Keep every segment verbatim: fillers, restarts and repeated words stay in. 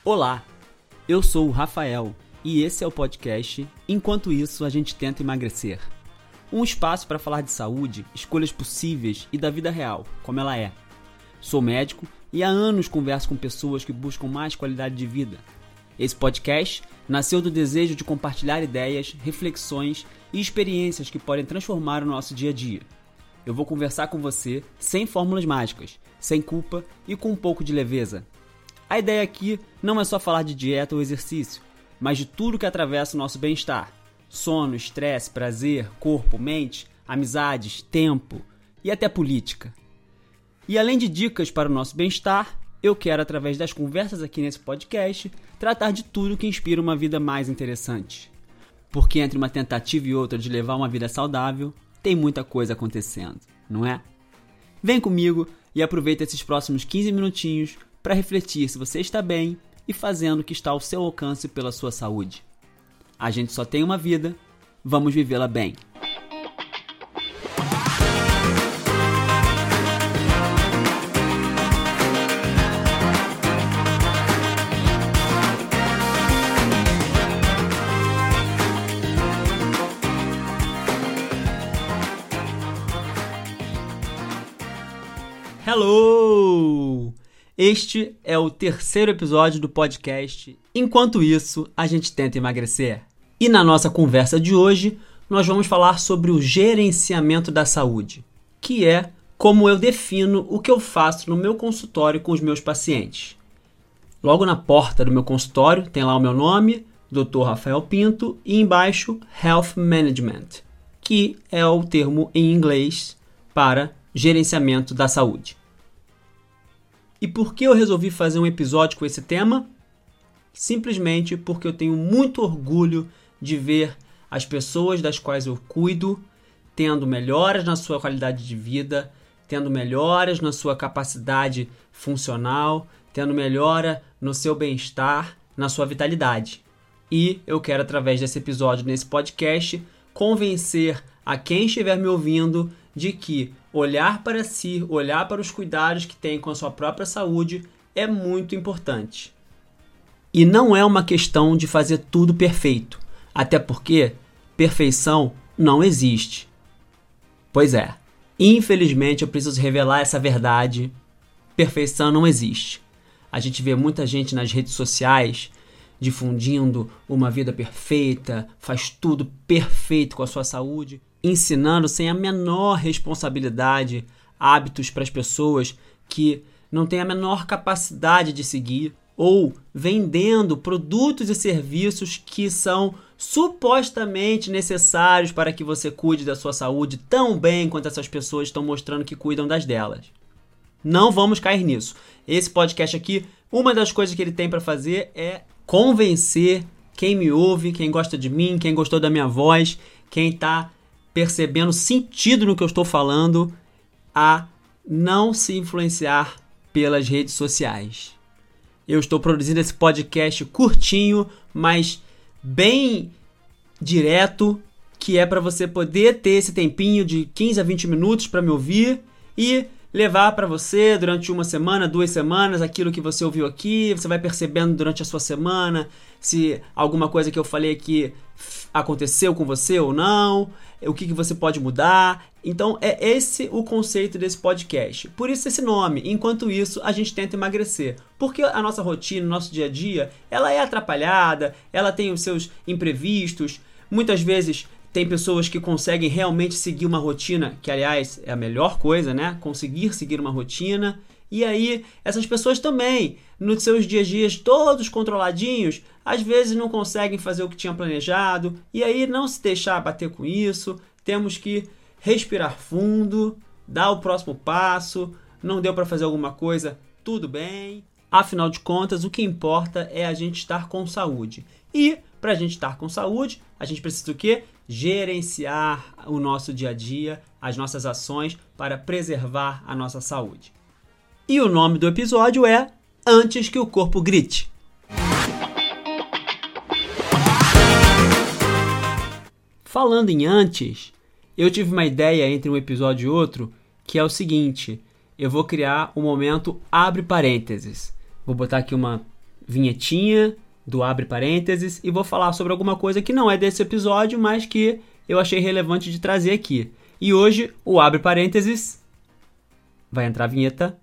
Olá, eu sou o Rafael e esse é o podcast Enquanto Isso a Gente Tenta Emagrecer. Um espaço para falar de saúde, escolhas possíveis e da vida real, como ela é. Sou médico e há anos converso com pessoas que buscam mais qualidade de vida. Esse podcast nasceu do desejo de compartilhar ideias, reflexões e experiências que podem transformar o nosso dia a dia. Eu vou conversar com você sem fórmulas mágicas, sem culpa e com um pouco de leveza. A ideia aqui não é só falar de dieta ou exercício, mas de tudo que atravessa o nosso bem-estar. Sono, estresse, prazer, corpo, mente, amizades, tempo e até política. E além de dicas para o nosso bem-estar, eu quero, através das conversas aqui nesse podcast, tratar de tudo que inspira uma vida mais interessante. Porque entre uma tentativa e outra de levar uma vida saudável, tem muita coisa acontecendo, não é? Vem comigo e aproveita esses próximos quinze minutinhos para refletir se você está bem e fazendo o que está ao seu alcance pela sua saúde. A gente só tem uma vida, vamos vivê-la bem. Hello! Este é o terceiro episódio do podcast Enquanto Isso, a Gente Tenta Emagrecer. E na nossa conversa de hoje, nós vamos falar sobre o gerenciamento da saúde, que é como eu defino o que eu faço no meu consultório com os meus pacientes. Logo na porta do meu consultório tem lá o meu nome, doutor Rafael Pinto, e embaixo Health Management, que é o termo em inglês para gerenciamento da saúde. E por que eu resolvi fazer um episódio com esse tema? Simplesmente porque eu tenho muito orgulho de ver as pessoas das quais eu cuido tendo melhoras na sua qualidade de vida, tendo melhoras na sua capacidade funcional, tendo melhora no seu bem-estar, na sua vitalidade. E eu quero, através desse episódio, nesse podcast, convencer a quem estiver me ouvindo de que olhar para si, olhar para os cuidados que tem com a sua própria saúde é muito importante. E não é uma questão de fazer tudo perfeito, até porque perfeição não existe. Pois é, infelizmente eu preciso revelar essa verdade, perfeição não existe. A gente vê muita gente nas redes sociais difundindo uma vida perfeita, faz tudo perfeito com a sua saúde, ensinando sem a menor responsabilidade hábitos para as pessoas que não têm a menor capacidade de seguir, ou vendendo produtos e serviços que são supostamente necessários para que você cuide da sua saúde tão bem quanto essas pessoas estão mostrando que cuidam das delas. Não vamos cair nisso. Esse podcast aqui, uma das coisas que ele tem para fazer é convencer quem me ouve, quem gosta de mim, quem gostou da minha voz, quem está percebendo sentido no que eu estou falando, a não se influenciar pelas redes sociais. Eu estou produzindo esse podcast curtinho, mas bem direto, que é para você poder ter esse tempinho de quinze a vinte minutos para me ouvir e levar para você durante uma semana, duas semanas, aquilo que você ouviu aqui. Você vai percebendo durante a sua semana se alguma coisa que eu falei aqui aconteceu com você ou não, o que, que você pode mudar. Então é esse o conceito desse podcast. Por isso esse nome, Enquanto Isso a Gente Tenta Emagrecer. Porque a nossa rotina, o nosso dia a dia, ela é atrapalhada, ela tem os seus imprevistos. Muitas vezes tem pessoas que conseguem realmente seguir uma rotina, que aliás é a melhor coisa, né? Conseguir seguir uma rotina. E aí, essas pessoas também, nos seus dias a dias todos controladinhos, às vezes não conseguem fazer o que tinham planejado. E aí, não se deixar bater com isso. Temos que respirar fundo, dar o próximo passo. Não deu para fazer alguma coisa, tudo bem. Afinal de contas, o que importa é a gente estar com saúde. E, para a gente estar com saúde, a gente precisa do quê? Gerenciar o nosso dia a dia, as nossas ações para preservar a nossa saúde. E o nome do episódio é Antes que o Corpo Grite. Falando em antes, eu tive uma ideia entre um episódio e outro, que é o seguinte: eu vou criar um momento abre parênteses. Vou botar aqui uma vinhetinha do abre parênteses e vou falar sobre alguma coisa que não é desse episódio, mas que eu achei relevante de trazer aqui. E hoje o abre parênteses vai entrar a vinheta.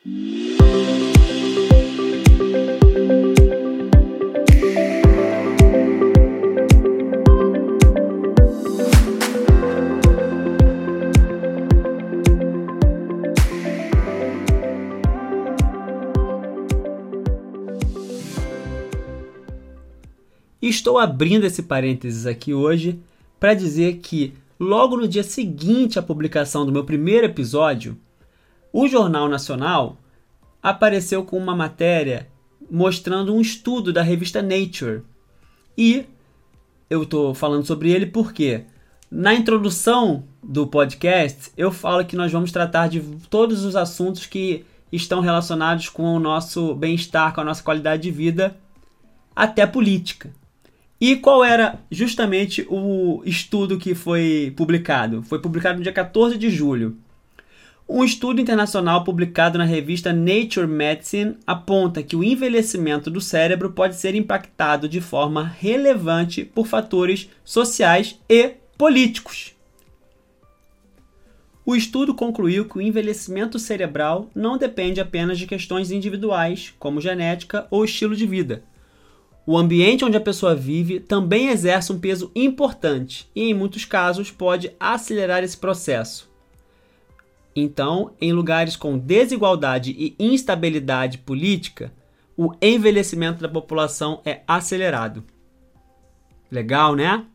Estou abrindo esse parênteses aqui hoje para dizer que, logo no dia seguinte à publicação do meu primeiro episódio, o Jornal Nacional apareceu com uma matéria mostrando um estudo da revista Nature. E eu estou falando sobre ele porque, na introdução do podcast, eu falo que nós vamos tratar de todos os assuntos que estão relacionados com o nosso bem-estar, com a nossa qualidade de vida, até política. E qual era justamente o estudo que foi publicado? Foi publicado no dia quatorze de julho. Um estudo internacional publicado na revista Nature Medicine aponta que o envelhecimento do cérebro pode ser impactado de forma relevante por fatores sociais e políticos. O estudo concluiu que o envelhecimento cerebral não depende apenas de questões individuais, como genética ou estilo de vida. O ambiente onde a pessoa vive também exerce um peso importante e, em muitos casos, pode acelerar esse processo. Então, em lugares com desigualdade e instabilidade política, o envelhecimento da população é acelerado. Legal, né?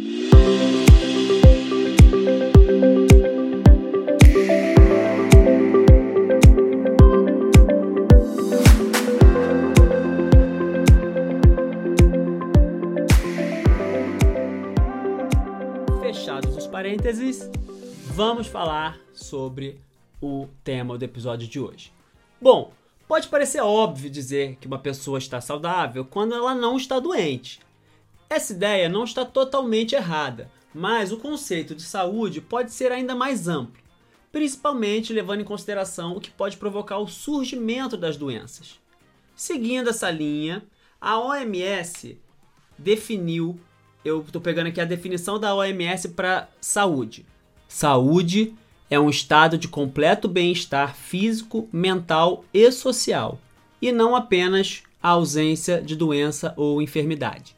Fechados os parênteses, vamos falar sobre o tema do episódio de hoje. Bom, pode parecer óbvio dizer que uma pessoa está saudável quando ela não está doente. Essa ideia não está totalmente errada, mas o conceito de saúde pode ser ainda mais amplo, principalmente levando em consideração o que pode provocar o surgimento das doenças. Seguindo essa linha, a O M S definiu, eu estou pegando aqui a definição da O M S para saúde. Saúde é um estado de completo bem-estar físico, mental e social, e não apenas a ausência de doença ou enfermidade.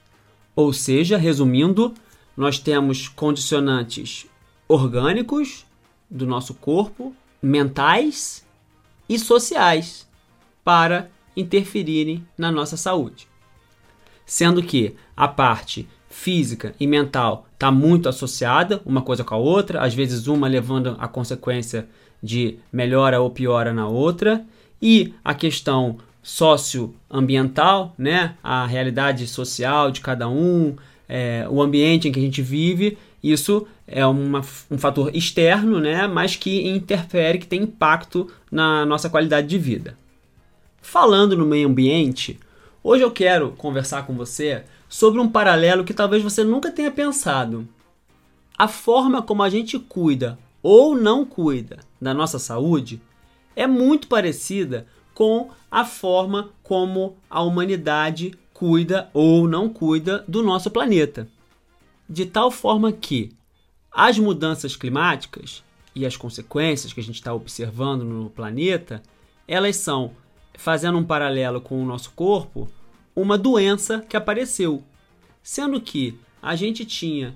Ou seja, resumindo, nós temos condicionantes orgânicos do nosso corpo, mentais e sociais, para interferirem na nossa saúde. Sendo que a parte física e mental está muito associada uma coisa com a outra, às vezes uma levando a consequência de melhora ou piora na outra, e a questão socioambiental, né, a realidade social de cada um, é, o ambiente em que a gente vive, isso é uma, um fator externo, né, mas que interfere, que tem impacto na nossa qualidade de vida. Falando no meio ambiente, hoje eu quero conversar com você sobre um paralelo que talvez você nunca tenha pensado. A forma como a gente cuida ou não cuida da nossa saúde é muito parecida com a forma como a humanidade cuida ou não cuida do nosso planeta. De tal forma que as mudanças climáticas e as consequências que a gente está observando no planeta, elas são, fazendo um paralelo com o nosso corpo, uma doença que apareceu, sendo que a gente tinha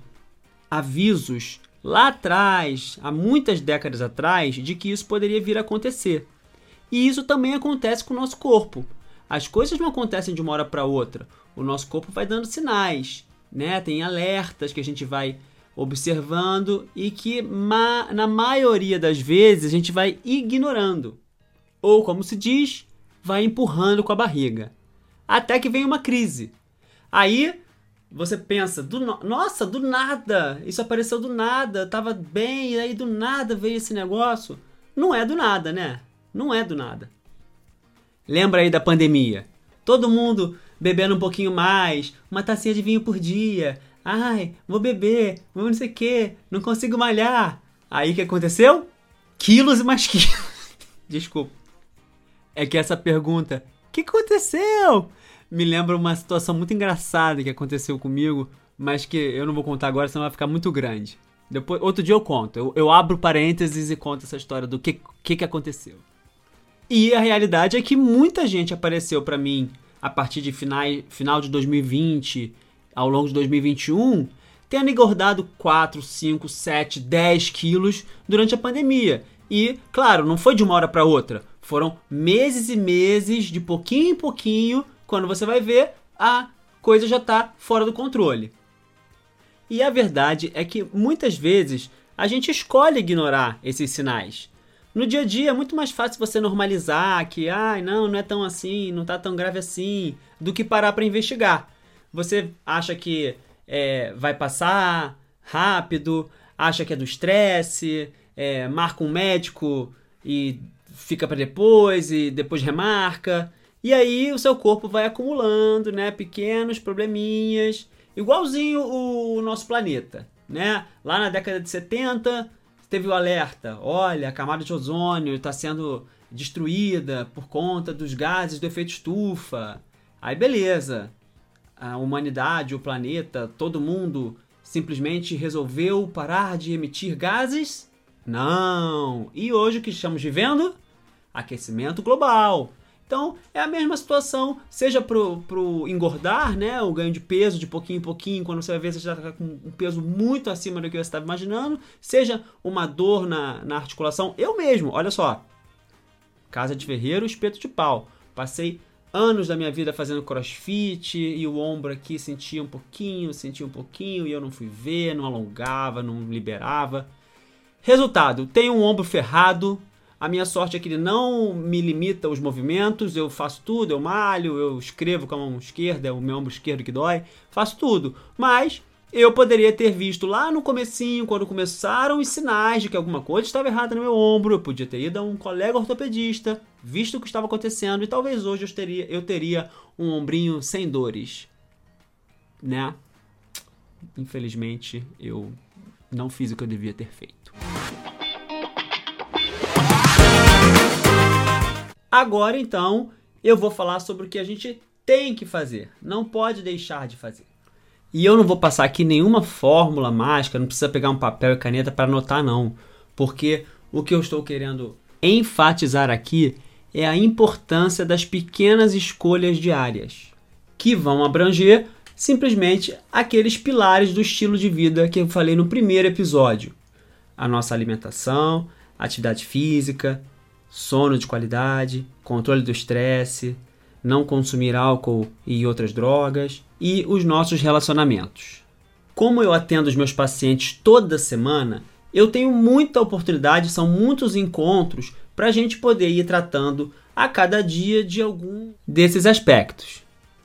avisos lá atrás, há muitas décadas atrás, de que isso poderia vir a acontecer. E isso também acontece com o nosso corpo. As coisas não acontecem de uma hora para outra. O nosso corpo vai dando sinais, né? Tem alertas que a gente vai observando e que, ma- na maioria das vezes, a gente vai ignorando. Ou, como se diz, vai empurrando com a barriga. Até que vem uma crise. Aí você pensa, do no... nossa, do nada, isso apareceu do nada, tava bem, e aí do nada veio esse negócio. Não é do nada, né? Não é do nada. Lembra aí da pandemia? Todo mundo bebendo um pouquinho mais, uma tacinha de vinho por dia. Ai, vou beber, vou não sei o quê, não consigo malhar. Aí o que aconteceu? Quilos e mais quilos. Desculpa. É que essa pergunta, que aconteceu? Me lembra uma situação muito engraçada que aconteceu comigo, mas que eu não vou contar agora, senão vai ficar muito grande. Depois, outro dia eu conto. Eu, eu abro parênteses e conto essa história do que, que, que aconteceu. E a realidade é que muita gente apareceu pra mim a partir de final, final de dois mil e vinte, ao longo de dois mil e vinte e um, tendo engordado quatro, cinco, sete, dez quilos durante a pandemia. E, claro, não foi de uma hora para outra. Foram meses e meses, de pouquinho em pouquinho, quando você vai ver, a coisa já está fora do controle. E a verdade é que, muitas vezes, a gente escolhe ignorar esses sinais. No dia a dia é muito mais fácil você normalizar que, ah, não, não é tão assim, não está tão grave assim, do que parar para investigar. Você acha que é, vai passar rápido, acha que é do estresse, é, marca um médico e fica para depois e depois remarca. E aí o seu corpo vai acumulando, né, pequenos probleminhas, igualzinho o nosso planeta, né? Lá na década de setenta teve o alerta, olha, a camada de ozônio está sendo destruída por conta dos gases do efeito estufa. Aí beleza, a humanidade, o planeta, todo mundo simplesmente resolveu parar de emitir gases? Não! E hoje o que estamos vivendo? Aquecimento global. Então, é a mesma situação, seja pro, pro engordar, né, o ganho de peso de pouquinho em pouquinho, quando você vai ver, você já está com um peso muito acima do que você estava imaginando, seja uma dor na, na articulação. Eu mesmo, olha só, casa de ferreiro, espeto de pau. Passei anos da minha vida fazendo crossfit e o ombro aqui sentia um pouquinho, sentia um pouquinho e eu não fui ver, não alongava, não liberava. Resultado, tenho um ombro ferrado. A minha sorte é que ele não me limita os movimentos, eu faço tudo, eu malho, eu escrevo com a mão esquerda, é o meu ombro esquerdo que dói, faço tudo. Mas eu poderia ter visto lá no comecinho, quando começaram os sinais de que alguma coisa estava errada no meu ombro, eu podia ter ido a um colega ortopedista, visto o que estava acontecendo, e talvez hoje eu teria, eu teria um ombrinho sem dores, né? Infelizmente, eu não fiz o que eu devia ter feito. Agora, então, eu vou falar sobre o que a gente tem que fazer, não pode deixar de fazer. E eu não vou passar aqui nenhuma fórmula mágica, não precisa pegar um papel e caneta para anotar, não. Porque o que eu estou querendo enfatizar aqui é a importância das pequenas escolhas diárias, que vão abranger simplesmente aqueles pilares do estilo de vida que eu falei no primeiro episódio. A nossa alimentação, atividade física, sono de qualidade, controle do estresse, não consumir álcool e outras drogas e os nossos relacionamentos. Como eu atendo os meus pacientes toda semana, eu tenho muita oportunidade, são muitos encontros para a gente poder ir tratando a cada dia de algum desses aspectos.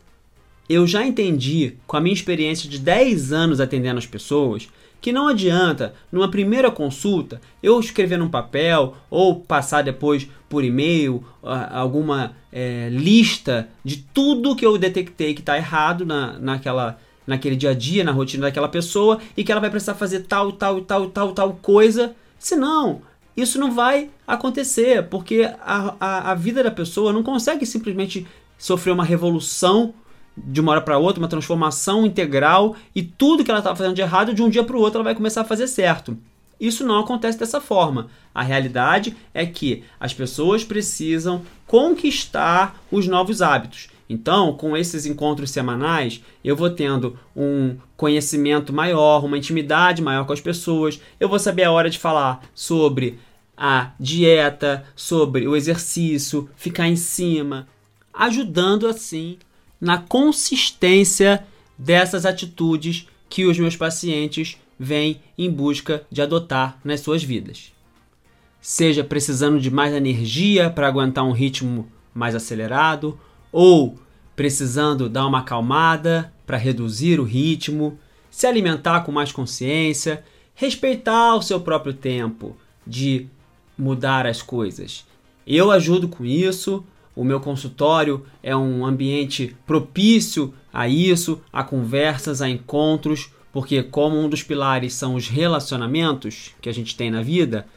Eu já entendi, com a minha experiência de dez anos atendendo as pessoas, que não adianta, numa primeira consulta, eu escrever num papel ou passar depois por e-mail alguma é, lista de tudo que eu detectei que está errado na, naquela, naquele dia a dia, na rotina daquela pessoa e que ela vai precisar fazer tal, tal, tal, tal, tal coisa. Senão, isso não vai acontecer, porque a, a, a vida da pessoa não consegue simplesmente sofrer uma revolução de uma hora para outra, uma transformação integral e tudo que ela estava fazendo de errado, de um dia para o outro ela vai começar a fazer certo. Isso não acontece dessa forma. A realidade é que as pessoas precisam conquistar os novos hábitos. Então, com esses encontros semanais, eu vou tendo um conhecimento maior, uma intimidade maior com as pessoas, eu vou saber a hora de falar sobre a dieta, sobre o exercício, ficar em cima, ajudando assim na consistência dessas atitudes que os meus pacientes vêm em busca de adotar nas suas vidas. Seja precisando de mais energia para aguentar um ritmo mais acelerado, ou precisando dar uma acalmada para reduzir o ritmo, se alimentar com mais consciência, respeitar o seu próprio tempo de mudar as coisas. Eu ajudo com isso. O meu consultório é um ambiente propício a isso, a conversas, a encontros, porque como um dos pilares são os relacionamentos que a gente tem na vida,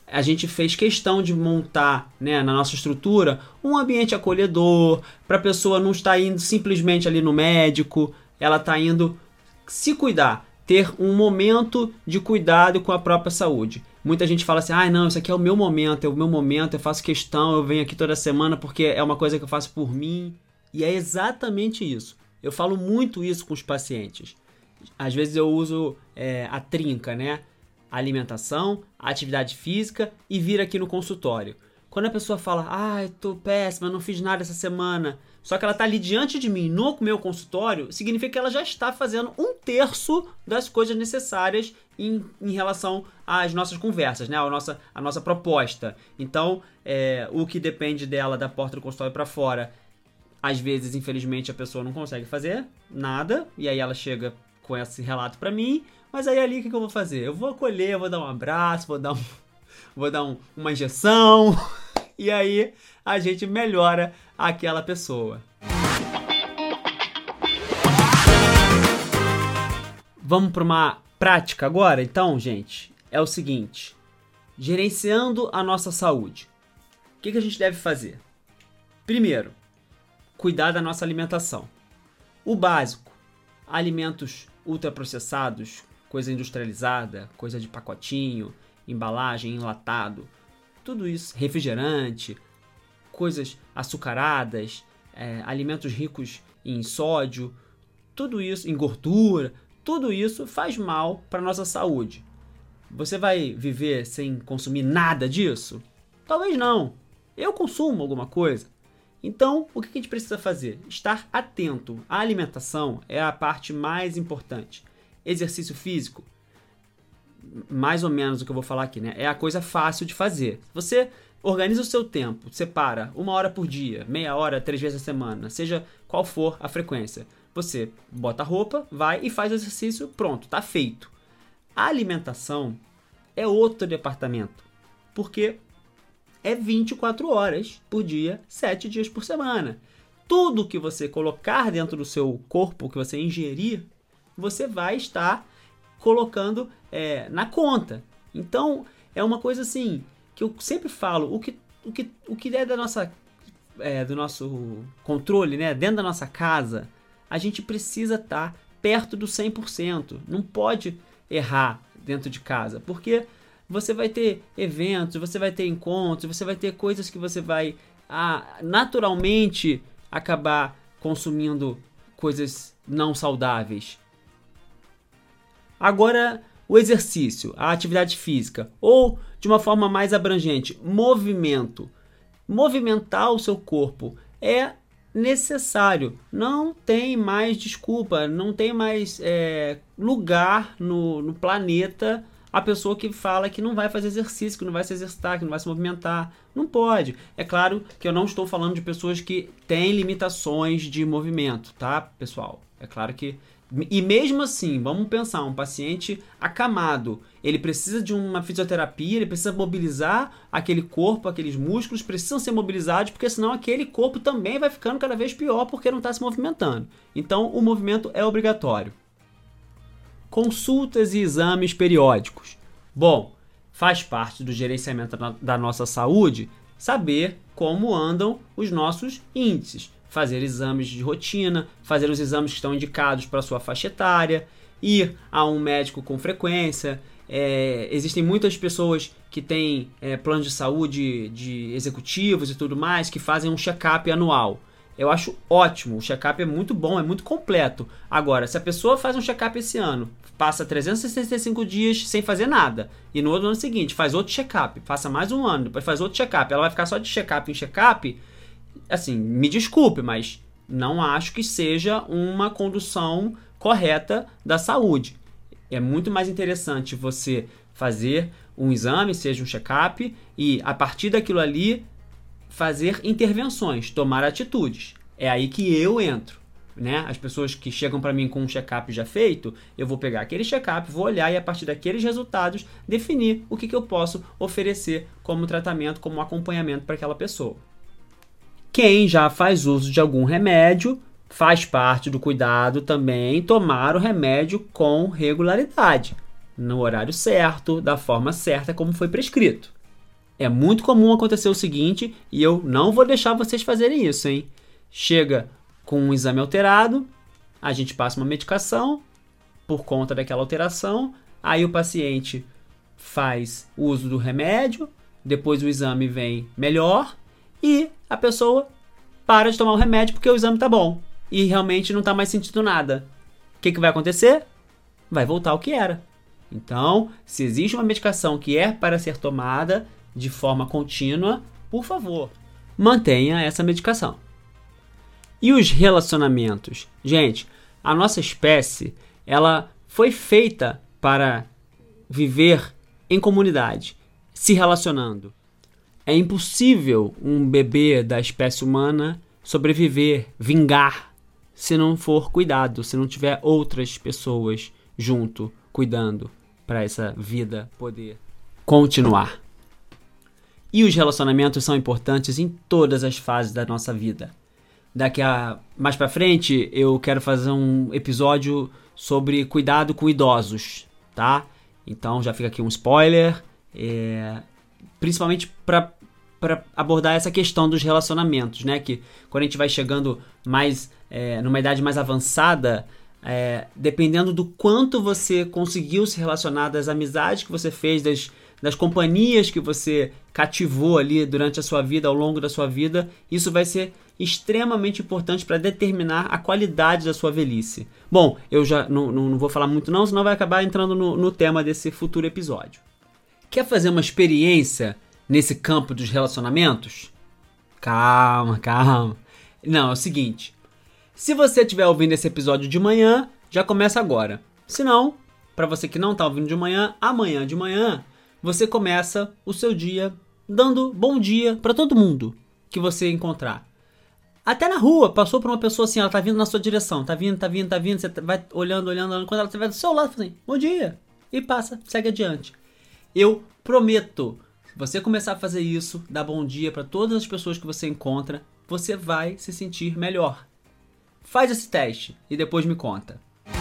a gente fez questão de montar, né, na nossa estrutura um ambiente acolhedor, para a pessoa não estar indo simplesmente ali no médico, ela está indo se cuidar, ter um momento de cuidado com a própria saúde. Muita gente fala assim, ah, não, isso aqui é o meu momento, é o meu momento, eu faço questão, eu venho aqui toda semana porque é uma coisa que eu faço por mim. E é exatamente isso. Eu falo muito isso com os pacientes. Às vezes eu uso é, a trinca, né? Alimentação, atividade física e vir aqui no consultório. Quando a pessoa fala, ai, tô péssima, não fiz nada essa semana, só que ela tá ali diante de mim no meu consultório, significa que ela já está fazendo um terço das coisas necessárias em, em relação às nossas conversas, né? A nossa, a nossa proposta. Então, é, o que depende dela da porta do consultório para fora, às vezes, infelizmente, a pessoa não consegue fazer nada, e aí ela chega com esse relato para mim, mas aí ali o que, que eu vou fazer? Eu vou acolher, eu vou dar um abraço, vou dar, um, vou dar um, uma injeção, e aí a gente melhora aquela pessoa. Vamos para uma prática agora? Então, gente, é o seguinte, gerenciando a nossa saúde, o que, que a gente deve fazer? Primeiro, cuidar da nossa alimentação. O básico, alimentos ultraprocessados, coisa industrializada, coisa de pacotinho, embalagem, enlatado, tudo isso, refrigerante, coisas açucaradas, é, alimentos ricos em sódio, tudo isso, em gordura, tudo isso faz mal para a nossa saúde. Você vai viver sem consumir nada disso? Talvez não. Eu consumo alguma coisa. Então, o que a gente precisa fazer? Estar atento. A alimentação é a parte mais importante. Exercício físico, mais ou menos o que eu vou falar aqui, né? É a coisa fácil de fazer. Você organiza o seu tempo, separa uma hora por dia, meia hora, três vezes a semana, seja qual for a frequência. Você bota a roupa, vai e faz o exercício, pronto, tá feito. A alimentação é outro departamento, porque é vinte e quatro horas por dia, sete dias por semana. Tudo que você colocar dentro do seu corpo, que você ingerir, você vai estar colocando é, na conta. Então, é uma coisa assim, que eu sempre falo, o que, o que, o que é, da nossa, é do nosso controle, né, dentro da nossa casa, a gente precisa estar perto do cem por cento. Não pode errar dentro de casa, porque você vai ter eventos, você vai ter encontros, você vai ter coisas que você vai ah, naturalmente acabar consumindo coisas não saudáveis. Agora, o exercício, a atividade física, ou de uma forma mais abrangente, movimento. Movimentar o seu corpo é necessário. Não tem mais desculpa, não tem mais é, lugar no, no planeta a pessoa que fala que não vai fazer exercício, que não vai se exercitar, que não vai se movimentar. Não pode. É claro que eu não estou falando de pessoas que têm limitações de movimento, tá, pessoal? É claro que... E mesmo assim, vamos pensar, um paciente acamado, ele precisa de uma fisioterapia, ele precisa mobilizar aquele corpo, aqueles músculos precisam ser mobilizados, porque senão aquele corpo também vai ficando cada vez pior porque não está se movimentando. Então, o movimento é obrigatório. Consultas e exames periódicos. Bom, faz parte do gerenciamento da nossa saúde saber como andam os nossos índices. Fazer exames de rotina, fazer os exames que estão indicados para a sua faixa etária, ir a um médico com frequência. É, existem muitas pessoas que têm é, planos de saúde de executivos e tudo mais, que fazem um check-up anual. Eu acho ótimo, o check-up é muito bom, é muito completo. Agora, se a pessoa faz um check-up esse ano, passa trezentos e sessenta e cinco dias sem fazer nada, e no outro ano seguinte faz outro check-up, passa mais um ano, depois faz outro check-up, ela vai ficar só de check-up em check-up, assim, me desculpe, mas não acho que seja uma condução correta da saúde. É muito mais interessante você fazer um exame, seja um check-up, e a partir daquilo ali fazer intervenções, tomar atitudes. É aí que eu entro, né? As pessoas que chegam para mim com um check-up já feito, eu vou pegar aquele check-up, vou olhar e a partir daqueles resultados definir o que, que eu posso oferecer como tratamento, como acompanhamento para aquela pessoa. Quem já faz uso de algum remédio, faz parte do cuidado também tomar o remédio com regularidade, no horário certo, da forma certa como foi prescrito. É muito comum acontecer o seguinte, e eu não vou deixar vocês fazerem isso, hein? Chega com um exame alterado, a gente passa uma medicação por conta daquela alteração, aí o paciente faz uso do remédio, depois o exame vem melhor e a pessoa para de tomar o remédio porque o exame tá bom e realmente não tá mais sentindo nada. O que, que vai acontecer? Vai voltar ao que era. Então, se existe uma medicação que é para ser tomada de forma contínua, por favor, mantenha essa medicação. E os relacionamentos? Gente, a nossa espécie, ela foi feita para viver em comunidade, se relacionando. É impossível um bebê da espécie humana sobreviver, vingar, se não for cuidado, se não tiver outras pessoas junto, cuidando, para essa vida poder continuar. E os relacionamentos são importantes em todas as fases da nossa vida. Daqui a mais para frente, eu quero fazer um episódio sobre cuidado com idosos, tá? Então já fica aqui um spoiler, é, principalmente para para abordar essa questão dos relacionamentos, né? Que quando a gente vai chegando mais é, numa idade mais avançada, é, dependendo do quanto você conseguiu se relacionar, das amizades que você fez, das, das companhias que você cativou ali durante a sua vida, ao longo da sua vida, isso vai ser extremamente importante para determinar a qualidade da sua velhice. Bom, eu já não, não, não vou falar muito não, senão vai acabar entrando no, no tema desse futuro episódio. Quer fazer uma experiência nesse campo dos relacionamentos? Calma, calma. Não, é o seguinte. Se você estiver ouvindo esse episódio de manhã, já começa agora. Se não, para você que não está ouvindo de manhã, amanhã de manhã, você começa o seu dia dando bom dia para todo mundo que você encontrar. Até na rua, passou por uma pessoa assim, ela tá vindo na sua direção, tá vindo, tá vindo, tá vindo, você vai olhando, olhando, olhando, quando ela estiver do seu lado, assim, bom dia, e passa, segue adiante. Eu prometo, se você começar a fazer isso, dar bom dia para todas as pessoas que você encontra, você vai se sentir melhor. Faz esse teste e depois me conta.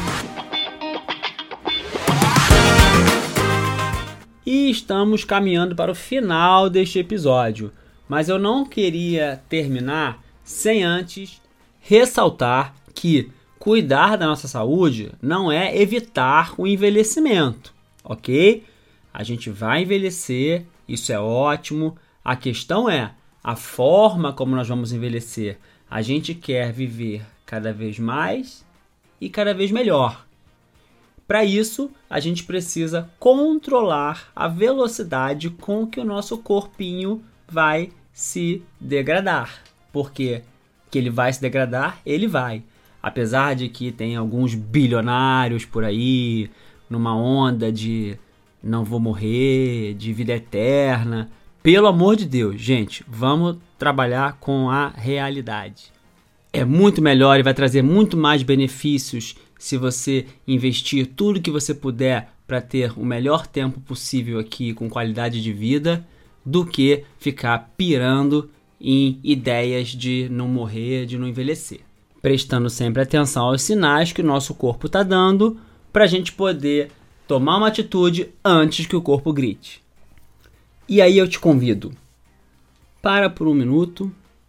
E estamos caminhando para o final deste episódio, mas eu não queria terminar sem antes ressaltar que cuidar da nossa saúde não é evitar o envelhecimento, ok? A gente vai envelhecer, isso é ótimo. A questão é a forma como nós vamos envelhecer. A gente quer viver cada vez mais e cada vez melhor. Para isso, a gente precisa controlar a velocidade com que o nosso corpinho vai se degradar. Porque que ele vai se degradar, ele vai. Apesar de que tem alguns bilionários por aí, numa onda de não vou morrer, de vida eterna. Pelo amor de Deus, gente, vamos trabalhar com a realidade. É muito melhor e vai trazer muito mais benefícios se você investir tudo que você puder para ter o melhor tempo possível aqui com qualidade de vida, do que ficar pirando em ideias de não morrer, de não envelhecer. Prestando sempre atenção aos sinais que o nosso corpo está dando para a gente poder tomar uma atitude antes que o corpo grite. E aí eu te convido, para por um minuto,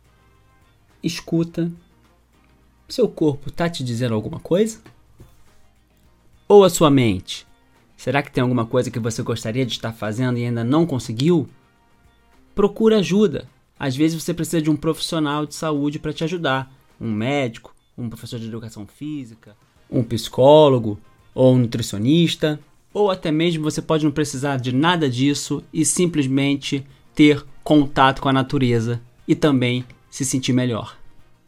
escuta, seu corpo está te dizendo alguma coisa? Ou a sua mente? Será que tem alguma coisa que você gostaria de estar fazendo e ainda não conseguiu? Procura ajuda. Às vezes você precisa de um profissional de saúde para te ajudar. Um médico, um professor de educação física, um psicólogo ou um nutricionista. Ou até mesmo você pode não precisar de nada disso e simplesmente ter contato com a natureza e também se sentir melhor.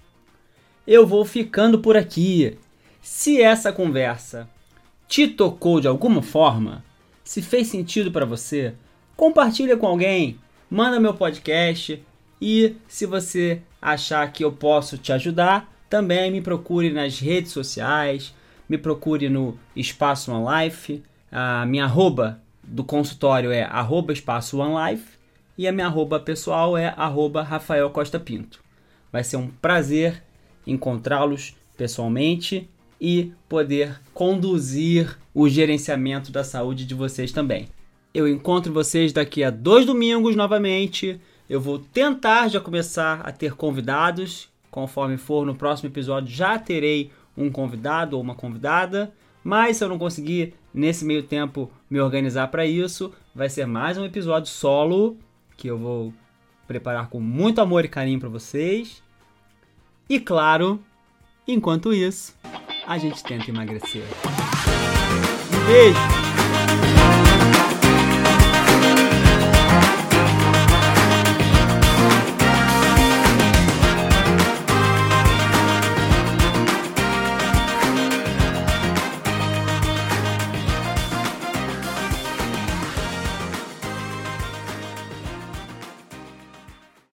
Eu vou ficando por aqui. Se essa conversa te tocou de alguma forma, se fez sentido para você, compartilha com alguém, manda meu podcast e se você achar que eu posso te ajudar, também me procure nas redes sociais, me procure no Espaço One Life, a minha arroba do consultório é arroba Espaço One Life e a minha arroba pessoal é arroba Rafael Costa Pinto. Vai ser um prazer encontrá-los pessoalmente e poder conduzir o gerenciamento da saúde de vocês também. Eu encontro vocês daqui a dois domingos novamente. Eu vou tentar já começar a ter convidados. Conforme for no próximo episódio, já terei um convidado ou uma convidada. Mas se eu não conseguir, nesse meio tempo, me organizar para isso, vai ser mais um episódio solo que eu vou preparar com muito amor e carinho para vocês. E claro, enquanto isso, a gente tenta emagrecer. Um beijo!